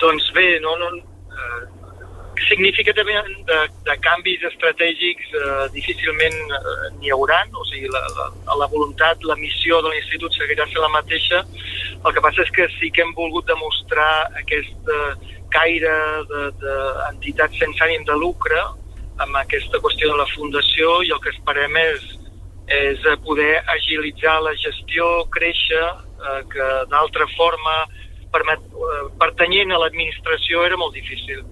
Doncs bé, significativament de canvis estratègics difícilment n'hi hauran, o sigui, la voluntat, la missió de l'institut seguirà sent la mateixa. El que passa és que sí que hem volgut demostrar aquest caire d'entitats sense ànim de lucre amb aquesta qüestió de la fundació, i el que esperem és poder agilitzar la gestió, créixer, que d'altra forma pertanyent a l'administració era molt difícil.